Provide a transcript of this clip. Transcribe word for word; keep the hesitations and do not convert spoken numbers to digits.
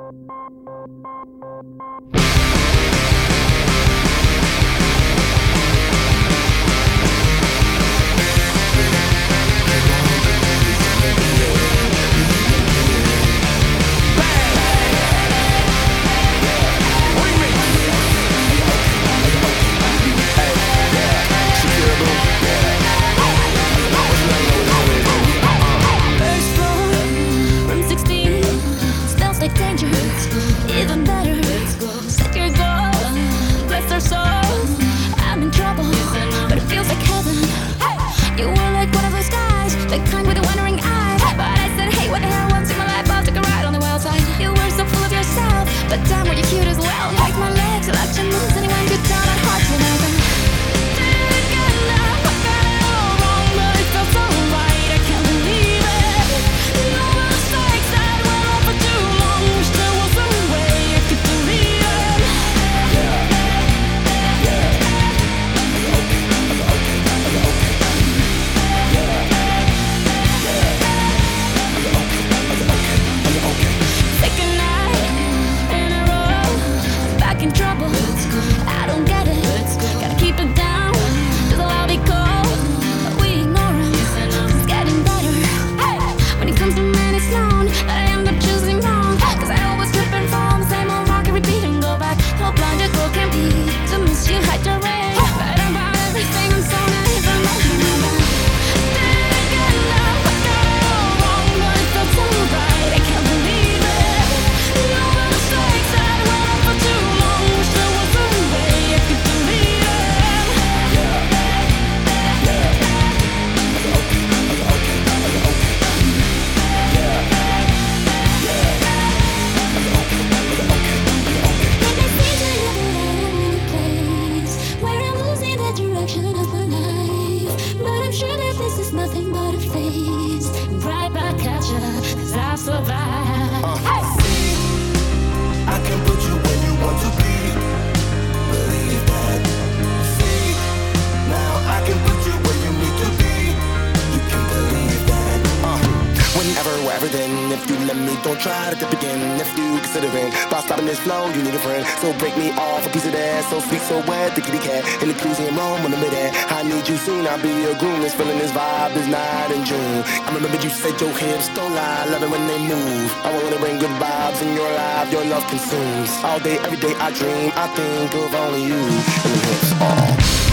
Don't try to begin if you considering by stopping this flow, you need a friend. So break me off a piece of that, so sweet, so wet, the kitty cat in the cruise in Rome when I'm in that. I need you soon, I'll be your groom. This feeling, this vibe is not in June. I remember you said your hips don't lie, love it when they move. I wanna bring good vibes in your life, your love consumes. All day, every day I dream, I think of only you and the hips. Oh.